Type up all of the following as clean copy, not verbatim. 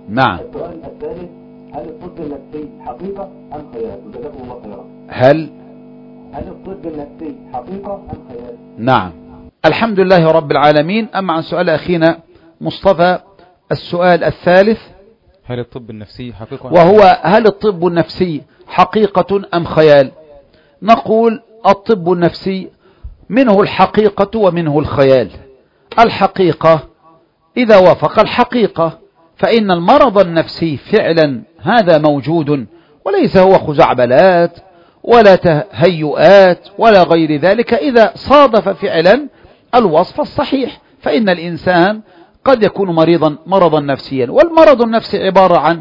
نعم. السؤال الثالث: هل الطب النفسي حقيقة أم خيال؟ وجزاكم الله خيرا. هل الطب النفسي حقيقة أم خيال؟ نعم. الحمد لله رب العالمين. أما عن سؤال أخينا مصطفى، السؤال الثالث: هل الطب النفسي حقيقة، وهو هل الطب النفسي حقيقة أم خيال؟ نقول الطب النفسي منه الحقيقة ومنه الخيال. الحقيقة إذا وافق الحقيقة، فإن المرض النفسي فعلا هذا موجود، وليس هو خزعبلات ولا تهيؤات ولا غير ذلك. إذا صادف فعلا الوصف الصحيح، فإن الإنسان قد يكون مرضا نفسيا. والمرض النفسي عبارة عن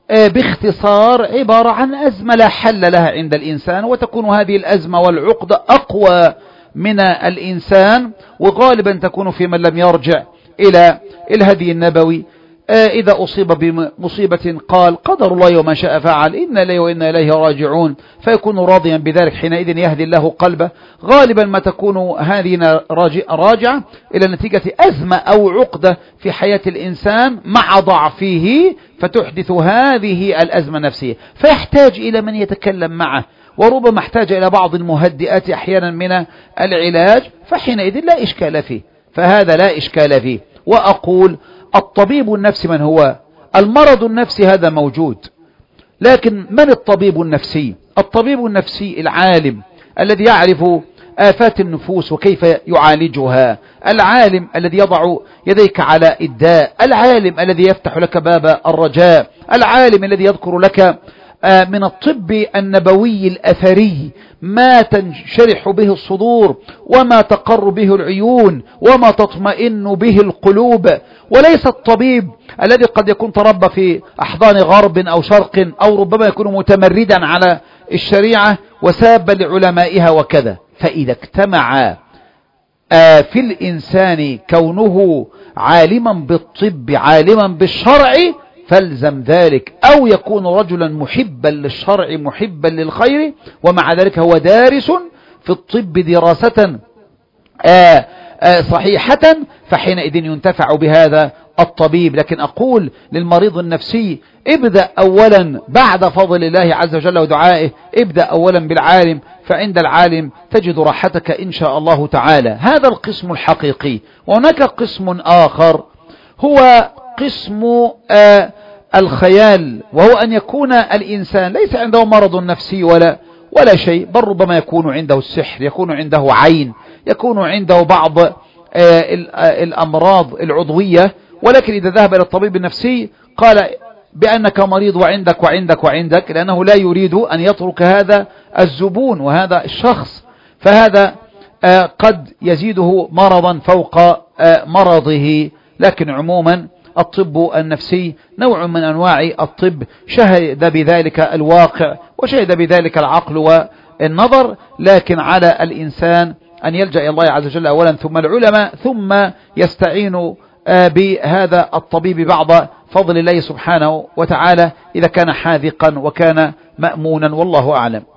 باختصار عبارة عن أزمة لا حل لها عند الإنسان، وتكون هذه الأزمة والعقدة أقوى من الإنسان، وغالبا تكون في من لم يرجع إلى الهدي النبوي. إذا أصيب بمصيبة قال قدر الله وما شاء فعل، إنا إليه وإنا إليه راجعون، فيكون راضيا بذلك، حينئذ يهدي الله قلبه. غالبا ما تكون هذه راجعة إلى نتيجة أزمة أو عقدة في حياة الإنسان مع ضعفه، فتحدث هذه الأزمة النفسية، فيحتاج إلى من يتكلم معه، وربما احتاج إلى بعض المهدئات أحيانا من العلاج، فحينئذ لا إشكال فيه، فهذا لا إشكال فيه. وأقول الطبيب النفسي من هو؟ المرض النفسي هذا موجود، لكن من الطبيب النفسي؟ الطبيب النفسي العالم الذي يعرف آفات النفوس وكيف يعالجها، العالم الذي يضع يديك على الداء، العالم الذي يفتح لك باب الرجاء، العالم الذي يذكر لك من الطب النبوي الأثري ما تنشرح به الصدور وما تقر به العيون وما تطمئن به القلوب، وليس الطبيب الذي قد يكون تربى في أحضان غرب أو شرق، أو ربما يكون متمردا على الشريعة وسابا لعلمائها وكذا. فإذا اجتمع في الإنسان كونه عالما بالطب عالما بالشرع فالزم ذلك، أو يكون رجلا محبا للشرع محبا للخير، ومع ذلك هو دارس في الطب دراسة صحيحة، فحينئذ ينتفع بهذا الطبيب. لكن أقول للمريض النفسي ابدأ أولا بعد فضل الله عز وجل ودعائه، ابدأ أولا بالعالم، فعند العالم تجد راحتك إن شاء الله تعالى. هذا القسم الحقيقي. وهناك قسم آخر هو قسم الخيال، وهو أن يكون الإنسان ليس عنده مرض نفسي ولا شيء، بل ربما يكون عنده السحر، يكون عنده عين، يكون عنده بعض الأمراض العضوية، ولكن إذا ذهب إلى الطبيب النفسي قال بأنك مريض وعندك وعندك وعندك، لأنه لا يريد أن يترك هذا الزبون وهذا الشخص، فهذا قد يزيده مرضا فوق مرضه. لكن عموما الطب النفسي نوع من أنواع الطب، شهد بذلك الواقع وشهد بذلك العقل والنظر، لكن على الإنسان أن يلجأ إلى الله عز وجل أولا ثم العلماء، ثم يستعين بهذا الطبيب بعد فضل الله سبحانه وتعالى إذا كان حاذقا وكان مأمونا، والله أعلم.